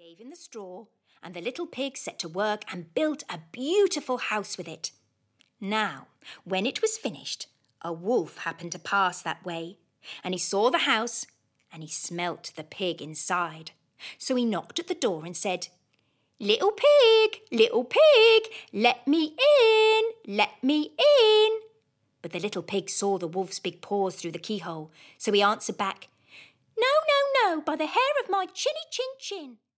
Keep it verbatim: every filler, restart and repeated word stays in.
Gave him the straw, and the little pig set to work and built a beautiful house with it. Now, when it was finished, a wolf happened to pass that way, and he saw the house, and he smelt the pig inside. So he knocked at the door and said, "Little pig, little pig, let me in, let me in." But the little pig saw the wolf's big paws through the keyhole, so he answered back, "No, no, no, by the hair of my chinny chin chin."